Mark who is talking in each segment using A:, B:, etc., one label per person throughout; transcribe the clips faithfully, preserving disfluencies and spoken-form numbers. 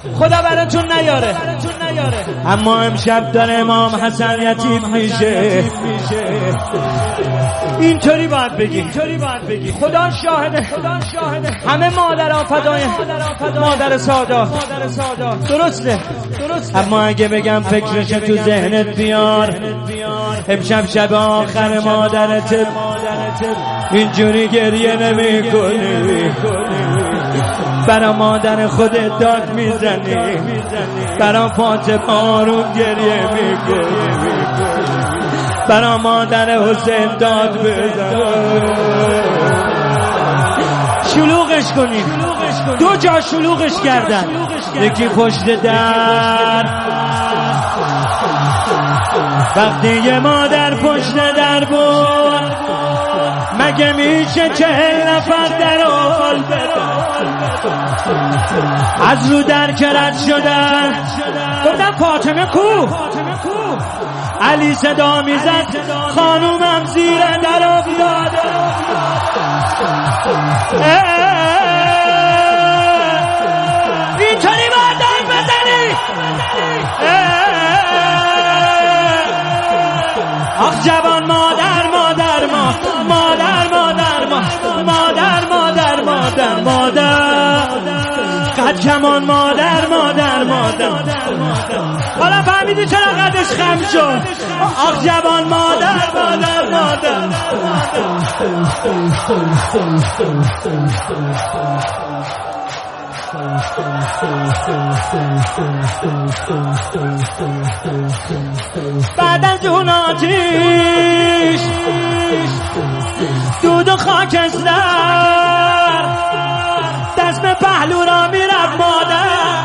A: خدا براتون نیاره. اما امشب داره امام حسن یتیم میشه. اینطوری باید بگی، خدا شاهده، همه مادرها فدای مادر سادا. درسته. اما اگه بگم فکرش تو ذهنت بیار، امشب شب آخر مادرت اینجوری گریه نمی کنی، برا مادر خودت داد میزنی، برا فاطمه آروم گریه میکنی، برا مادر حسین داد بزن. شلوغش کنی، دو جا شلوغش کردن، یکی پشت در. وقتی یه مادر پشت در بود مگه میشه چهل نفر در حال بدن؟ از رو در کرد شدن، گفتم فاطمه کو؟ علی صدا میزد خانومم زیر در افتاده. اینطوری باید داد بزنی. آخ جوان مادر مادر ما مادر مادر ما مادر مادر مادر مادر قد کمان مادر مادر مادر. حالا فهمیدی چرا قدش خم شد؟ آخ جوان مادر مادر مادر. بعد از اون آتیش دود و خاکستر دست به پهلو را میرفت مادر،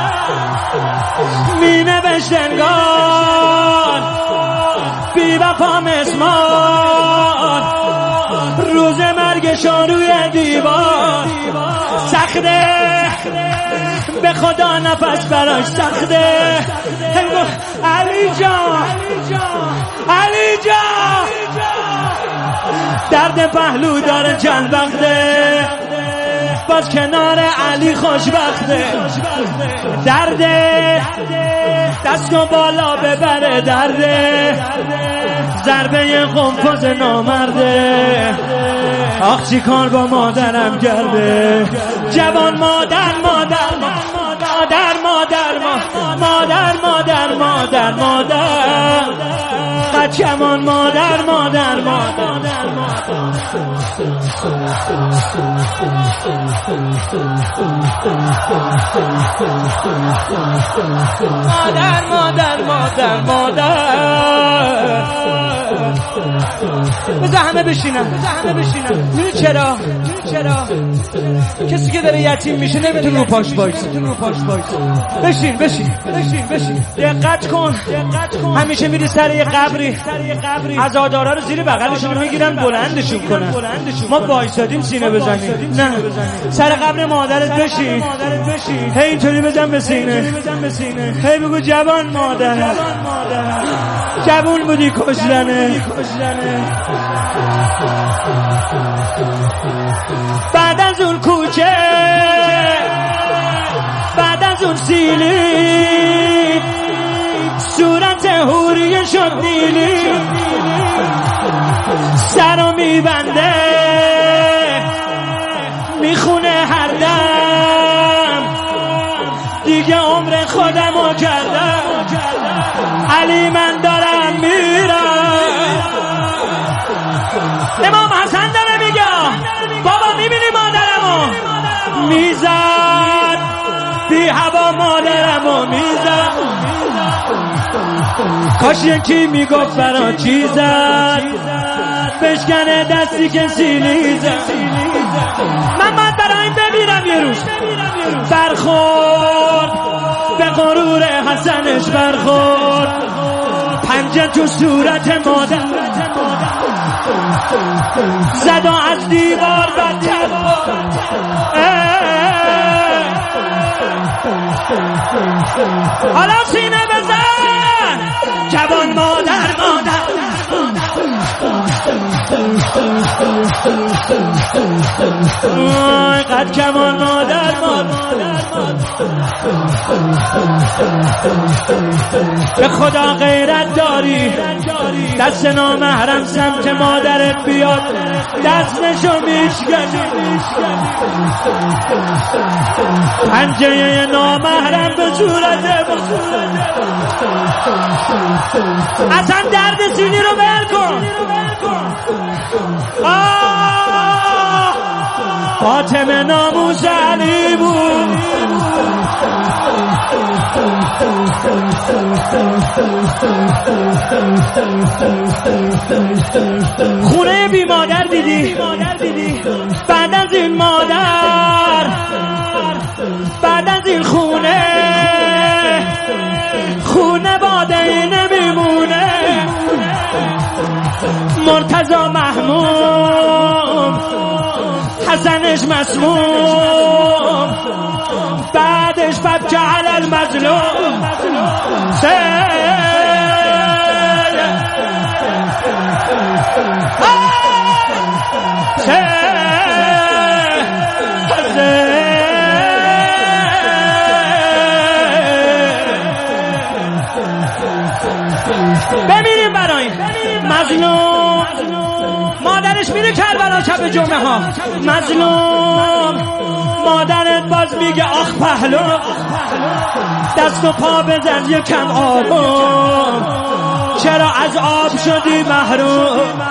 A: می نوشت انگار بی وفا مسمار، روز مرگشان روی دیوار. سخته به خدا نفس براش سخته. علی جان علی جان درد پهلو داره چند وقته، باز کنار علی خوشبخته. درد دستو بالا ببره، درد ضربه قنفذ نامرده. آخ چی کار با مادرم کرده. جوان مادر مادر مادر مادر مادر مادر مادر مادر قد کمان مادر مادر مادر مادر مادر مادر. بذار همه بشینم، همه بشینم. میدونی چرا؟ چرا؟ کسی که داره یتیم میشه نمیتونه رو پاش وایسه. بشین بشین بشین بشین. دقت کن، همیشه میری سر یه قبری، عزادارا رو زیر بغلشون میگیرن بلندشون کنن. ما وایسادیم سینه بزنیم. نه، سر قبر مادرت بشین، هی اینطوری بزن به سینه، هی بگو جوان مادر، جوون بودی کشتنه. بعد از اون کوچه، بعد از اون سیلی، صورت حوریه شد نیلی. سرو میبنده میخونه هر دم، دیگه عمر خودمو کردم. علی من دارم میرم. امام حسن داره میگه بابا میبینی مادرمو میزد بی هوا، مادرمو میزد. کاش یکی میگفت برا چی زد، بشکنه دستی که سیلی زد. من باید برای این ببینم یه روز برخورد به غرور حسنش، برخورد پنجه تو صورت مادر زد و از دیوار بدتر. حالا سینه بزن جوان مادر مادر آی قد کمان مادر مادر به خدا غیرت داری دست نامحرم سمت مادرت بیاد دستشو میشکنی پنجه نامحرم به صورت اصلا درد سینی رو بر کن فاطمه ناموس علی بود خونه بی مادر دیدی بعد از این مادر بعد از این خونه خونه باده نمیمونه مرتضی محموم حسنش مسموم بعدش ببکه علی المظلوم بمیریم برای مظلوم مادرش میره کربلا شب جمعه ها مظلوم مادرت باز میگه آخ پهلو دست و پا بزن یکم آروم چرا از آب شدی محروم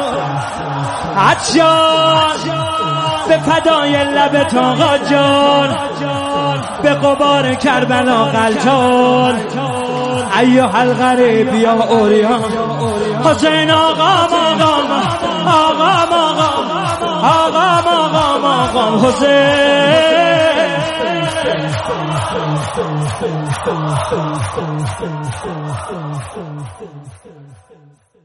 A: عطشان به فدای لبت آقا جان به غبار کربلا غلطان ایها الغریب یا اوریان حسین آقا ماقام آقا ماقام آقا ماقام آقام حسین